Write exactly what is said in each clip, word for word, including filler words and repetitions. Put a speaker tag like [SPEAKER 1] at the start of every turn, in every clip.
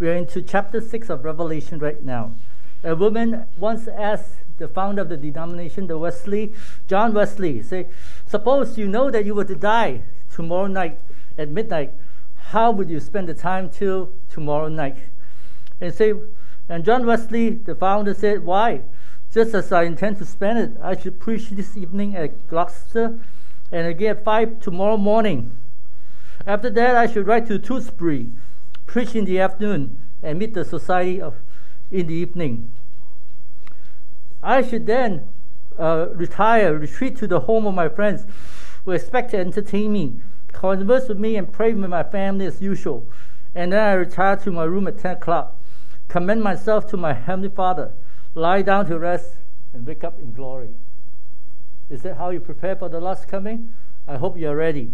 [SPEAKER 1] We are into chapter six of Revelation right now. A woman once asked the founder of the denomination, the Wesley, John Wesley, say, suppose you know that you were to die tomorrow night at midnight, how would you spend the time till tomorrow night? And say, and John Wesley, the founder, said, why? Just as I intend to spend it, I should preach this evening at Gloucester and again at five tomorrow morning. After that, I should ride to Tewkesbury, preach in the afternoon, and meet the society of, in the evening. I should then uh, retire, retreat to the home of my friends who expect to entertain me, converse with me, and pray with my family as usual. And then I retire to my room at ten o'clock, commend myself to my Heavenly Father, lie down to rest, and wake up in glory. Is that how you prepare for the Lord's coming? I hope you are ready.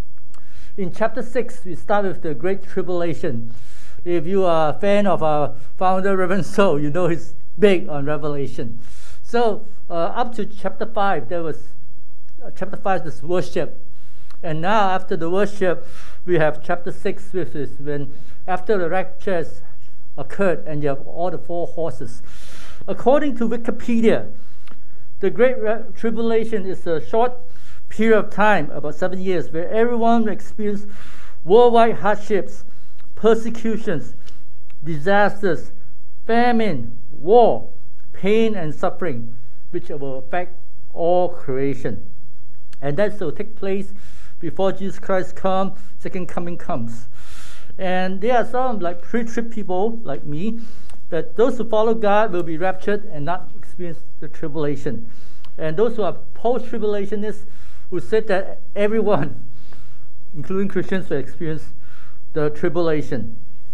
[SPEAKER 1] In chapter six, we start with the Great Tribulation. If you are a fan of our founder, Reverend So, you know he's big on Revelation. So uh, up to chapter five, there was uh, chapter five is worship, and now after the worship, we have chapter six, which is when after the rapture has occurred, and you have all the four horses. According to Wikipedia, the Great Re- Tribulation is a short period of time, about seven years, where everyone will experience worldwide hardships, persecutions, disasters, famine, war, pain, and suffering, which will affect all creation. And that will take place before Jesus Christ comes, second coming comes. And there are some like pre-trib people like me, that those who follow God will be raptured and not experience the tribulation. And those who are post-tribulationists who said that everyone, including Christians, will experience the tribulation.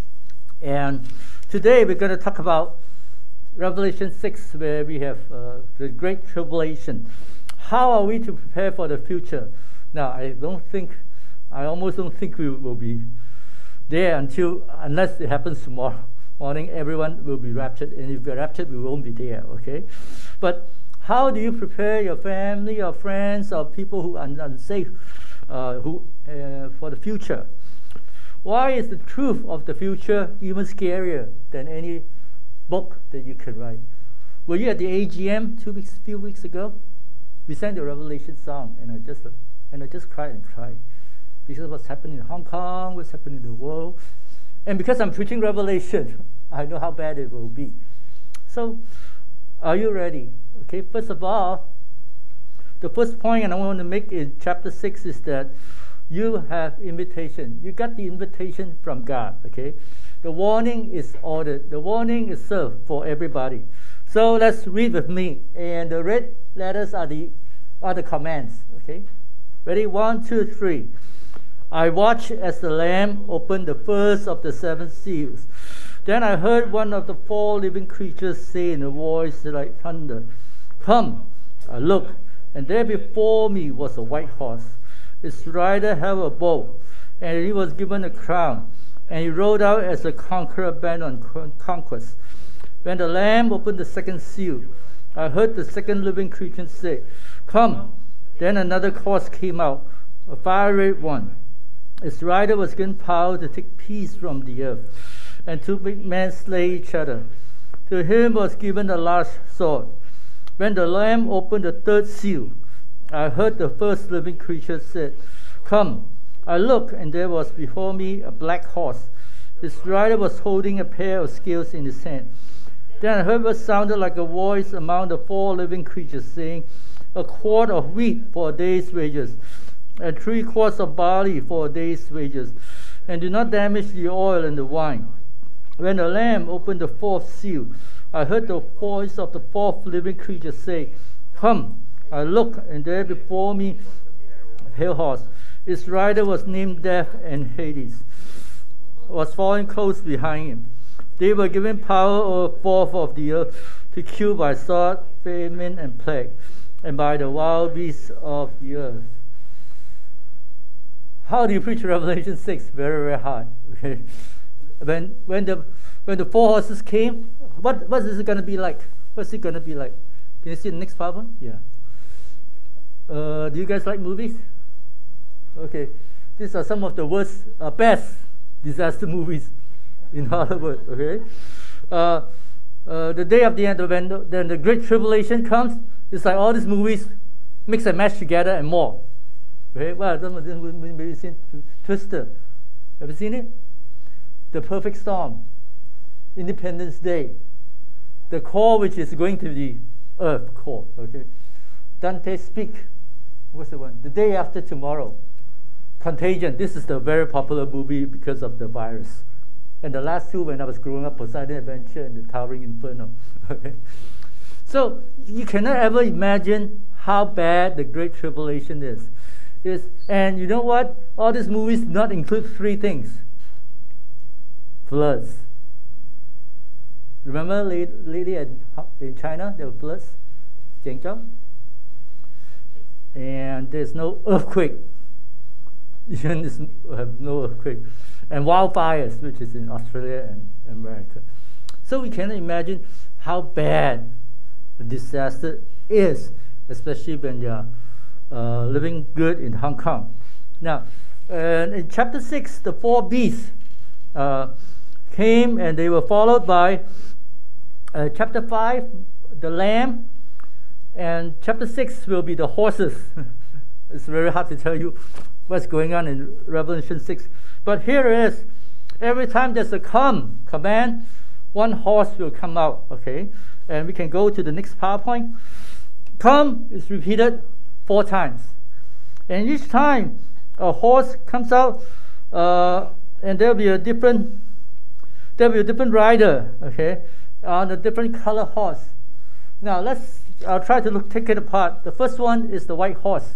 [SPEAKER 1] And today we're going to talk about Revelation six, where we have uh, the Great Tribulation. How are we to prepare for the future? Now, I don't think, I almost don't think we will be there until, unless it happens tomorrow morning, everyone will be raptured. And if we're raptured, we won't be there, okay? But how do you prepare your family, or friends, or people who are unsafe uh, who, uh, for the future? Why is the truth of the future even scarier than any book that you can write? Were you at the A G M two weeks, few weeks ago? We sang the Revelation song, and I just and I just cried and cried because of what's happening in Hong Kong, what's happening in the world, and because I'm preaching Revelation, I know how bad it will be. So, are you ready? Okay, first of all, the first point I want to make in chapter six is that you have invitation. You got the invitation from God, okay? The warning is ordered. The warning is served for everybody. So let's read with me. And the red letters are the, are the commands, okay? Ready? One, two, three. I watched as the Lamb opened the first of the seven seals. Then I heard one of the four living creatures say in a voice like thunder, come. I looked, and there before me was a white horse. Its rider held a bow, and he was given a crown, and he rode out as a conqueror bent on conquest. When the Lamb opened the second seal, I heard the second living creature say, come. Then another horse came out, a fiery red one. Its rider was given power to take peace from the earth, and to make men slay each other. To him was given a large sword. When the Lamb opened the third seal, I heard the first living creature say, come. I looked, and there was before me a black horse. His rider was holding a pair of scales in his hand. Then I heard what sounded like a voice among the four living creatures saying, a quart of wheat for a day's wages, and three quarts of barley for a day's wages, and do not damage the oil and the wine. When the Lamb opened the fourth seal, I heard the voice of the fourth living creature say, come. I looked, and there before me a pale horse. Its rider was named Death, and Hades was following close behind him. They were given power over the fourth of the earth to kill by sword, famine, and plague, and by the wild beasts of the earth. How do you preach Revelation six? Very, very hard. Okay. When when the when the four horses came, what what is it going to be like? What's it going to be like? Can you see the next PowerPoint? Yeah. Uh, do you guys like movies? Okay. These are some of the worst, uh, best disaster movies in other words, okay? Uh, uh, the day of the end, when the, then the great tribulation comes, it's like all these movies mix and match together and more. Okay? Well, some of this maybe seen Twister. Have you seen it? The Perfect Storm, Independence Day, the call which is going to the earth call. Okay, Dante Speak. What's the one? The Day After Tomorrow. Contagion. This is the very popular movie because of the virus. And the last two, when I was growing up, Poseidon Adventure and The Towering Inferno. Okay, so you cannot ever imagine how bad the Great Tribulation is. is. And you know what? All these movies do not include three things. Floods. Remember lady in, in China, there were floods? Jiangzhou? And there's no earthquake. Even have no earthquake. And wildfires, which is in Australia and America. So we cannot imagine how bad the disaster is, especially when you're uh, living good in Hong Kong. Now, uh, in chapter six, the four beasts uh, came and they were followed by uh, chapter five, the lamb, and chapter six will be the horses. It's very hard to tell you what's going on in Revelation six. But here it is. Every time there's a come command, one horse will come out. Okay, and we can go to the next PowerPoint. Come is repeated four times, and each time a horse comes out, uh, and there'll be a different there'll be a different rider. Okay, on a different color horse. Now let's I'll try to look take it apart. The first one is the white horse.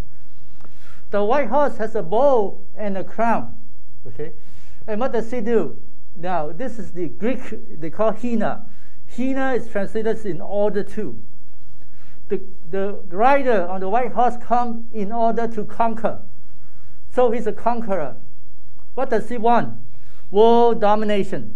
[SPEAKER 1] The white horse has a bow and a crown. Okay, and what does he do? Now, this is the Greek, they call hina. Hina is translated in order to. The, the rider on the white horse comes in order to conquer. So he's a conqueror. What does he want? World domination.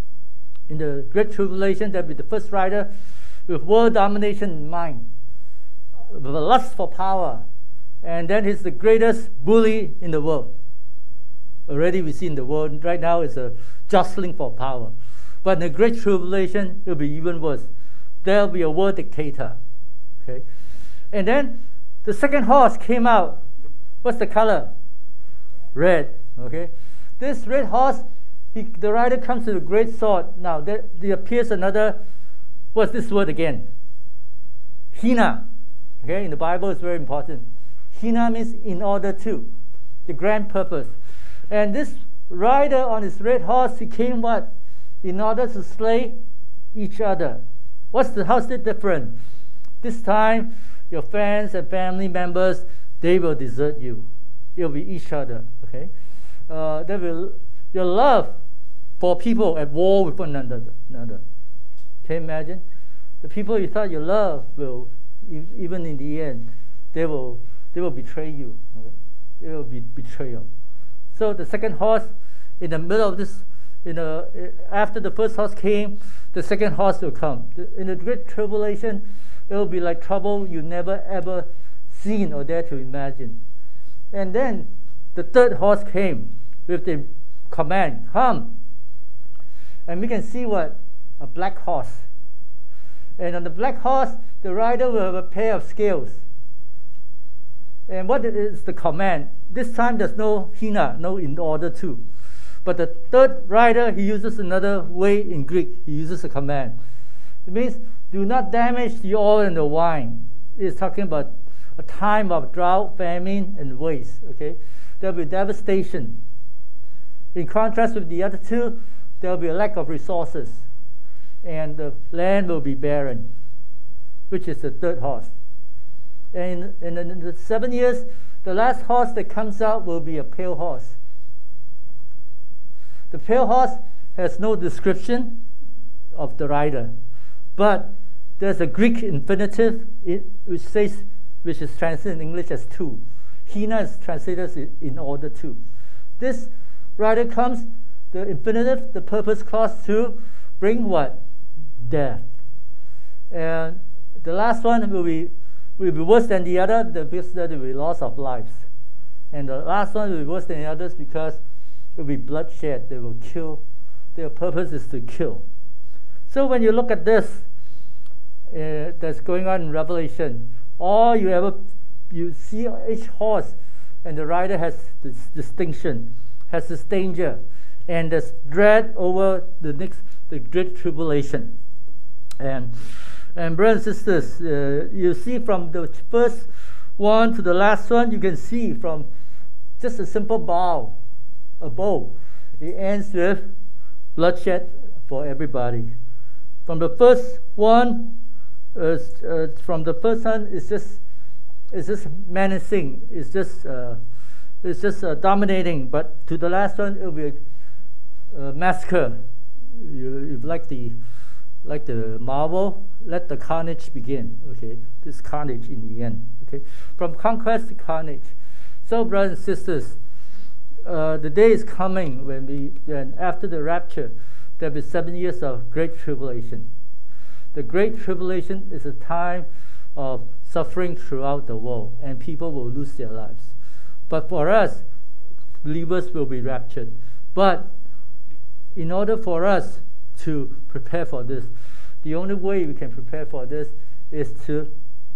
[SPEAKER 1] In the Great Tribulation, there'll be the first rider with world domination in mind, with a lust for power. And then he's the greatest bully in the world. Already we see in the world right now is a jostling for power. But in the Great Tribulation, it will be even worse. There will be a world dictator. Okay, and then the second horse came out. What's the color? Red. Okay, this red horse, he, the rider comes with a great sword. Now there, there appears another. What's this word again? Hina. Okay, in the Bible it's very important. Hina means in order to, the grand purpose. And this rider on his red horse, he came what? In order to slay each other. What's the, how's it different? This time, your friends and family members, they will desert you. It will be each other, okay? Uh, they will, your love for people at war with one another. another. Can you imagine? The people you thought you love will, even in the end, they will, they will betray you. Okay? It will be betrayal. So the second horse, in the middle of this, in the, after the first horse came, the second horse will come. In the Great Tribulation, it will be like trouble you never ever seen or dare to imagine. And then the third horse came with the command, come. And we can see what? A black horse. And on the black horse, the rider will have a pair of scales. And what is the command? This time there's no hina, no in order to. But the third rider, he uses another way in Greek. He uses a command. It means, do not damage the oil and the wine. It's talking about a time of drought, famine, and waste. Okay, there will be devastation. In contrast with the other two, there will be a lack of resources. And the land will be barren, which is the third horse. And in, in the seven years, the last horse that comes out will be a pale horse. The pale horse has no description of the rider, but there's a Greek infinitive which says, which is translated in English as to. Hina is translated in order to. This rider comes, the infinitive, the purpose clause to bring what? Death. And the last one will be will be worse than the other, the because there will be loss of lives. And the last one will be worse than the others because it will be bloodshed. They will kill, their purpose is to kill. So when you look at this, uh, that's going on in Revelation, all you ever, you see each horse, and the rider has this distinction, has this danger, and this dread over the next, the great tribulation. And and brothers and sisters, uh, you see from the first one to the last one, you can see from just a simple bow, a bow, it ends with bloodshed for everybody. From the first one, uh, uh, from the first one, it's just, it's just menacing. It's just, uh, it's just uh, dominating. But to the last one, it will be a massacre. You, you like the, like the Marvel, let the carnage begin. Okay, this carnage in the end. Okay, from conquest to carnage. So, brothers and sisters, uh, the day is coming when we, then after the rapture, there will be seven years of great tribulation. The great tribulation is a time of suffering throughout the world, and people will lose their lives. But for us, believers will be raptured. But in order for us to prepare for this, the only way we can prepare for this is to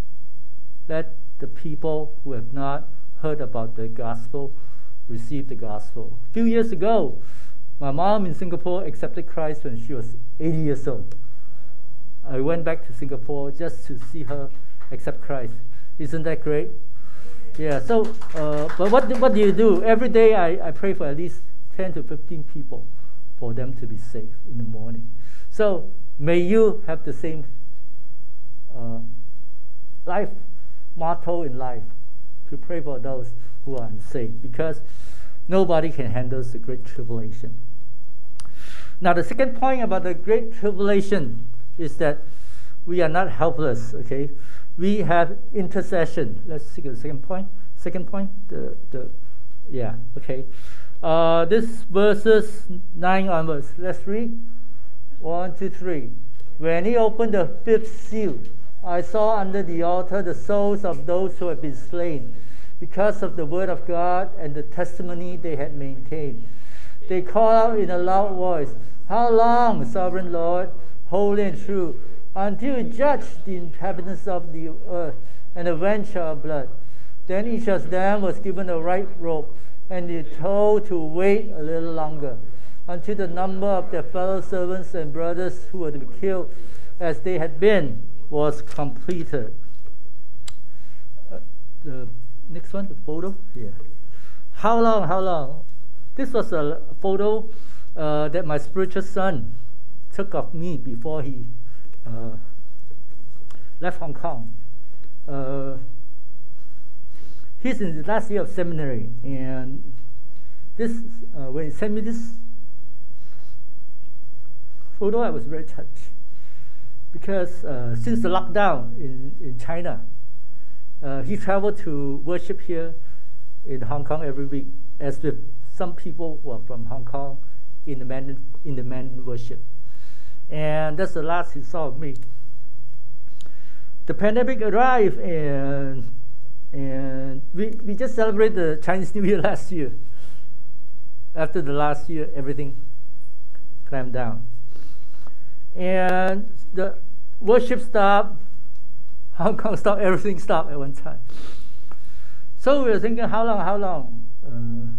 [SPEAKER 1] let the people who have not heard about the gospel receive the gospel. A few years ago, my mom in Singapore accepted Christ when she was eighty years old. I went back to Singapore just to see her accept Christ. Isn't that great? Yeah, so, uh, but what do, what do you do? Every day I, I pray for at least ten to fifteen people for them to be saved in the morning. So, may you have the same uh, life, motto in life, to pray for those who are unsaved, because nobody can handle the great tribulation. Now, the second point about the great tribulation is that we are not helpless, okay? We have intercession. Let's see the second point. Second point, the, the yeah, okay. Uh, this verses nine onwards. Let's read. One, two, three. When he opened the fifth seal, I saw under the altar the souls of those who had been slain because of the word of God and the testimony they had maintained. They called out in a loud voice, "How long, sovereign Lord, holy and true, until you judge the inhabitants of the earth and avenge our blood?" Then each of them was given a white robe, and they told to wait a little longer, until the number of their fellow servants and brothers who were to be killed as they had been was completed. Uh, the next one, the photo here. How long, how long? This was a photo uh, that my spiritual son took of me before he uh, left Hong Kong. Uh, he's in the last year of seminary, and this uh, when he sent me this photo, I was very touched, because uh, since the lockdown in, in China, uh, he traveled to worship here in Hong Kong every week, as with some people who are from Hong Kong in the Mandarin, in the Mandarin worship. And that's the last he saw of me. The pandemic arrived, and and we, we just celebrated the Chinese New Year last year. After the last year, everything clamped down. And the worship stopped, Hong Kong stopped, everything stopped at one time. So we were thinking, how long, how long uh,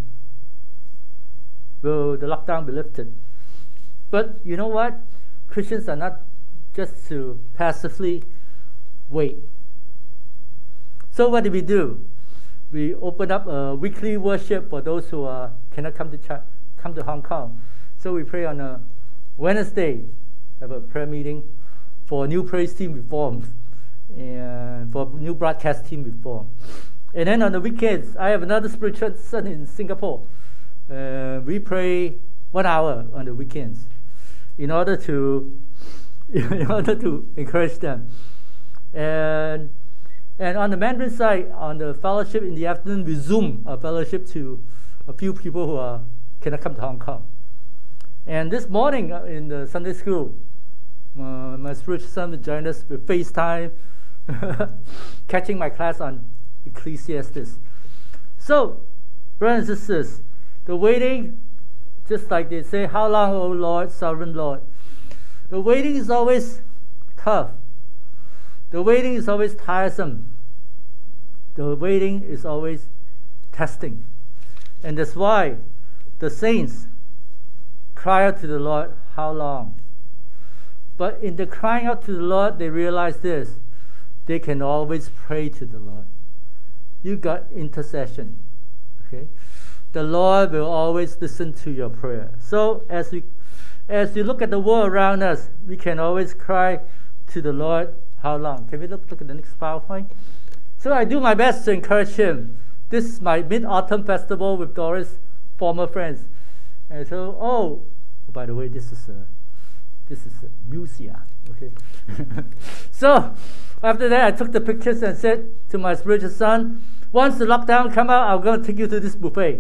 [SPEAKER 1] will the lockdown be lifted? But you know what? Christians are not just to passively wait. So what did we do? We opened up a weekly worship for those who uh, cannot come to ch- come to Hong Kong. So we pray on a Wednesday, have a prayer meeting for new praise team reform and for new broadcast team reform. And then on the weekends, I have another spiritual son in Singapore. Uh, we pray one hour on the weekends in order to in order to encourage them. And and on the Mandarin side, on the fellowship in the afternoon, we Zoom a fellowship to a few people who are cannot come to Hong Kong. And this morning uh, in the Sunday school, uh, my spiritual son will join us with FaceTime, catching my class on Ecclesiastes. So, brothers and sisters, the waiting Just like they say, how long, O Lord, sovereign Lord? The waiting is always tough. The waiting is always tiresome. The waiting is always testing. And that's why the saints cry out to the Lord, how long? But in the crying out to the Lord, they realize this. They can always pray to the Lord. You got intercession. Okay? The Lord will always listen to your prayer. So as we as we look at the world around us, we can always cry to the Lord, how long? Can we look, look at the next PowerPoint? So I do my best to encourage him. This is my Mid-Autumn Festival with Doris' former friends. And so, oh, by the way, this is a, this is a museum. Okay. So after that, I took the pictures and said to my spiritual son, once the lockdown come out, I'm going to take you to this buffet.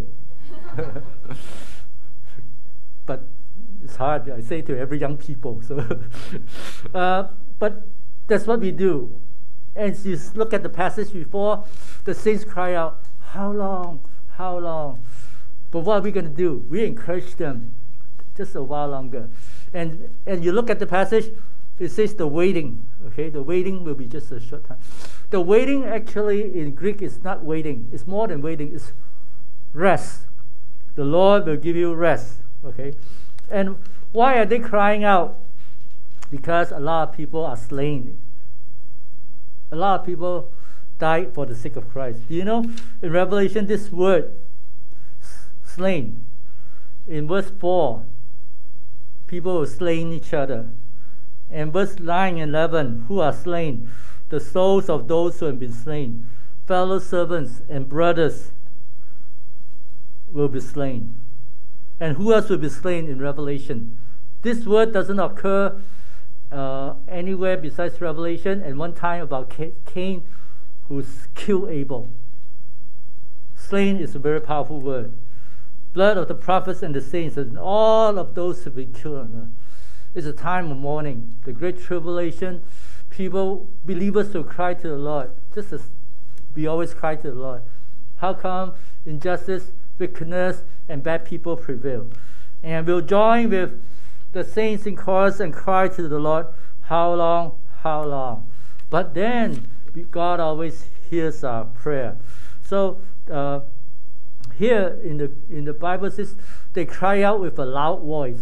[SPEAKER 1] But it's hard, I say to every young people. So, uh, but that's what we do. And you look at the passage before, the saints cry out, how long, how long? But what are we going to do? We encourage them just a while longer. And and you look at the passage, it says the waiting. Okay, the waiting will be just a short time. The waiting actually in Greek is not waiting. It's more than waiting. It's rest. The Lord will give you rest. Okay, and why are they crying out? Because a lot of people are slain. A lot of people died for the sake of Christ. Do you know in Revelation this word slain, in verse four, people are slaying each other. And verse nine and eleven, who are slain? The souls of those who have been slain. Fellow servants and brothers will be slain. And who else will be slain in Revelation? This word doesn't occur uh, anywhere besides Revelation, and one time about Cain who killed Abel. Slain is a very powerful word. Blood of the prophets and the saints, and all of those who have been killed on earth. It's a time of mourning, the great tribulation. People, believers will cry to the Lord, just as we always cry to the Lord. How come injustice, wickedness, and bad people prevail? And we'll join with the saints in chorus and cry to the Lord, how long, how long? But then God always hears our prayer. So uh, here in the in the Bible says they cry out with a loud voice.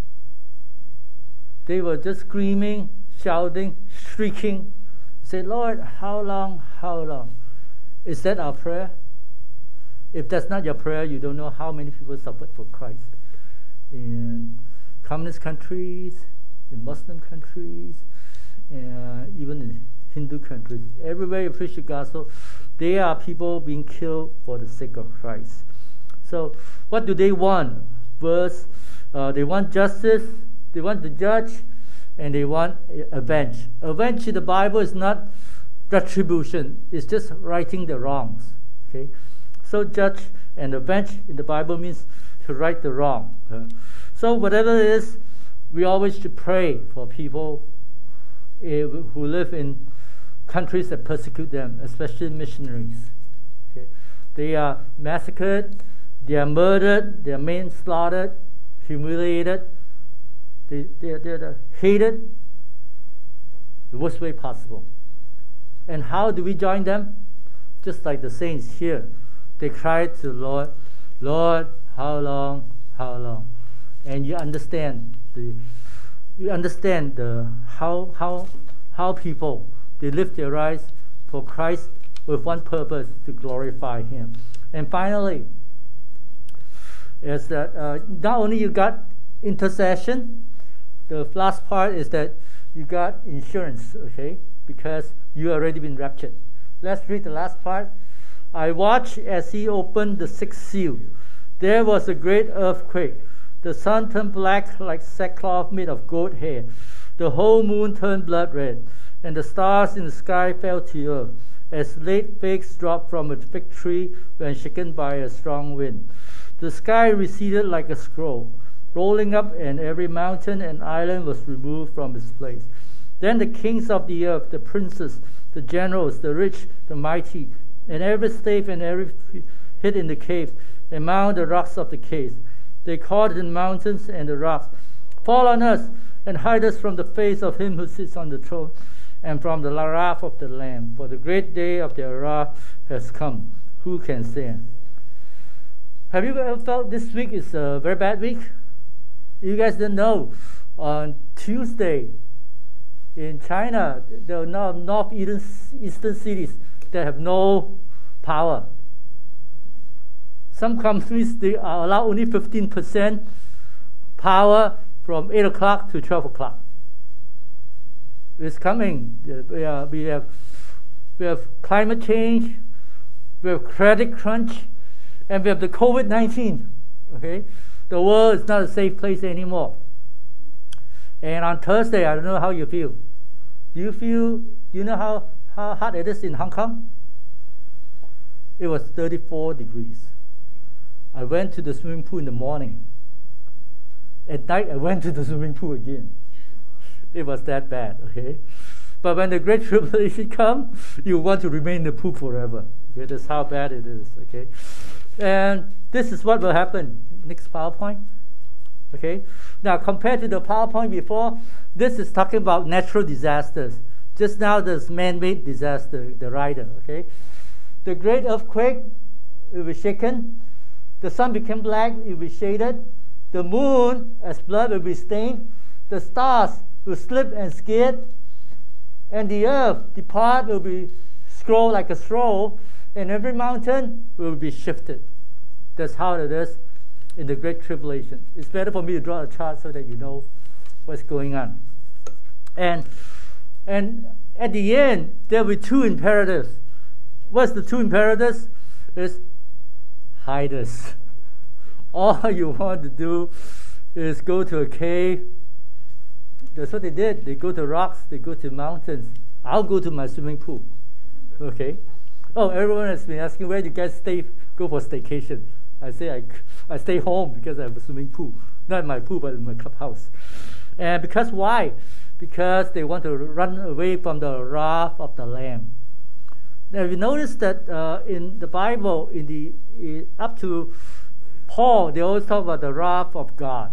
[SPEAKER 1] They were just screaming, shouting, shrieking. Say, Lord, how long, how long? Is that our prayer? If that's not your prayer, you don't know how many people suffered for Christ. In communist countries, in Muslim countries, uh, even in Hindu countries. Everywhere you preach the gospel, there are people being killed for the sake of Christ. So what do they want? Verse, uh, they want justice, they want to judge, and they want avenge. Avenge in the Bible is not retribution. It's just righting the wrongs. Okay, so judge and avenge in the Bible means to right the wrong. Uh, so whatever it is, we always should pray for people uh, who live in countries that persecute them, especially missionaries. Okay, they are massacred, they are murdered, they are manslaughtered, humiliated. They, they're, they're hated the worst way possible. And how do we join them? Just like the saints here. They cried to the Lord, Lord, how long, how long? And you understand the you understand the how how how people they live their lives for Christ with one purpose, to glorify Him. And finally, is that uh, not only you got intercession, the last part is that you got insurance, okay? Because you already been raptured. Let's read the last part. I watched as he opened the sixth seal. There was a great earthquake. The sun turned black like sackcloth made of goat hair. The whole moon turned blood red, and the stars in the sky fell to earth, as late figs drop from a fig tree when shaken by a strong wind. The sky receded like a scroll, rolling up, and every mountain and island was removed from its place. Then the kings of the earth, the princes, the generals, the rich, the mighty, and every slave and every hid in the caves, among the rocks of the caves, They called the mountains and the rocks, fall on us and hide us from the face of him who sits on the throne and from the wrath of the Lamb. For the great day of their wrath has come. Who can stand? Have you ever felt this week is a very bad week? You guys don't know. On Tuesday, in China, there are now northeastern eastern cities that have no power. Some countries, they allow only fifteen percent power from eight o'clock to twelve o'clock. It's coming. We, are, we, have, we have climate change, we have credit crunch, and we have the COVID nineteen. Okay? The world is not a safe place anymore. And on Thursday, I don't know how you feel. Do you feel, do you know how, how hot it is in Hong Kong? It was thirty-four degrees. I went to the swimming pool in the morning. At night, I went to the swimming pool again. It was that bad, okay? But when the Great Tribulation comes, you want to remain in the pool forever. Okay? That's how bad it is, okay? And this is what will happen. Next PowerPoint. Okay? Now, compared to the PowerPoint before, this is talking about natural disasters. Just now, there's man-made disaster, the rider, okay? The great earthquake will be shaken. The sun became black, it will be shaded. The moon, as blood, will be stained. The stars will slip and skid. And the earth, the part will be scrolled like a scroll. And every mountain will be shifted. That's how it is in the Great Tribulation. It's better for me to draw a chart so that you know what's going on. And, and at the end, there will be two imperatives. What's the two imperatives? Is hide us. All you want to do is go to a cave. That's what they did. They go to rocks, they go to mountains. I'll go to my swimming pool. Okay? Oh, everyone has been asking, where do you guys stay, go for staycation? I say I, I stay home because I have a swimming pool. Not in my pool, but in my clubhouse. And because why? Because they want to run away from the wrath of the Lamb. Now, you notice that uh, in the Bible, in the in, up to Paul, they always talk about the wrath of God.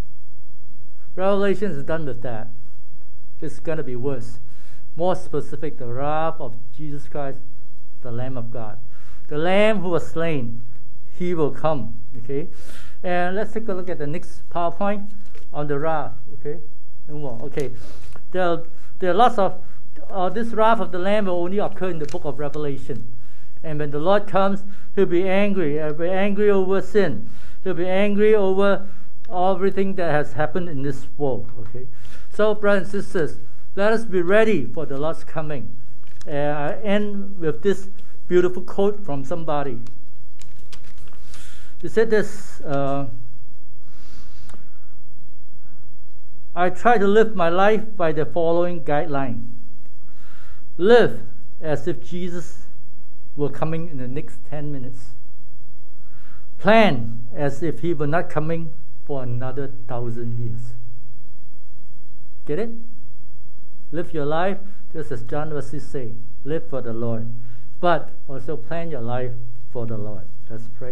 [SPEAKER 1] Revelation is done with that. It's going to be worse. More specific, the wrath of Jesus Christ, the Lamb of God. The Lamb who was slain, he will come. Okay? And let's take a look at the next PowerPoint on the wrath. Okay? No more. Okay. There, there are lots of Uh, this wrath of the Lamb will only occur in the book of Revelation. And when the Lord comes, he'll be angry. He'll be angry over sin. He'll be angry over everything that has happened in this world. Okay. So, brothers and sisters, let us be ready for the Lord's coming. Uh, I end with this beautiful quote from somebody. He said this, uh, I try to live my life by the following guideline. Live as if Jesus were coming in the next ten minutes. Plan as if he were not coming for another thousand years. Get it? Live your life just as John Wesley said. Live for the Lord. But also plan your life for the Lord. Let's pray.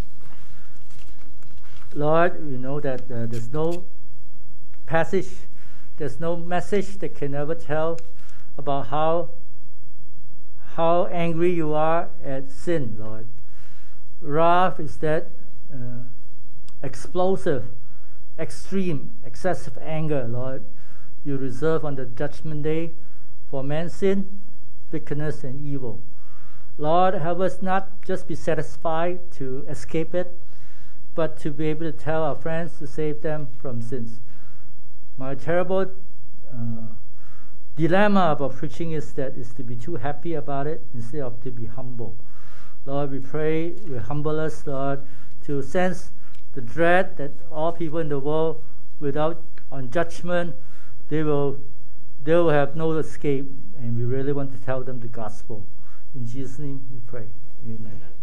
[SPEAKER 1] Lord, we know that uh, there's no passage, there's no message that can ever tell about how how angry you are at sin, Lord. Wrath is that uh, explosive, extreme, excessive anger, Lord, you reserve on the judgment day for man's sin, wickedness, and evil. Lord, help us not just be satisfied to escape it, but to be able to tell our friends to save them from sins. My terrible uh, dilemma about preaching is that is to be too happy about it instead of to be humble. Lord, we pray, you humble us, Lord, to sense the dread that all people in the world, without on judgment, they will they will have no escape, and we really want to tell them the gospel. In Jesus' name we pray. Amen.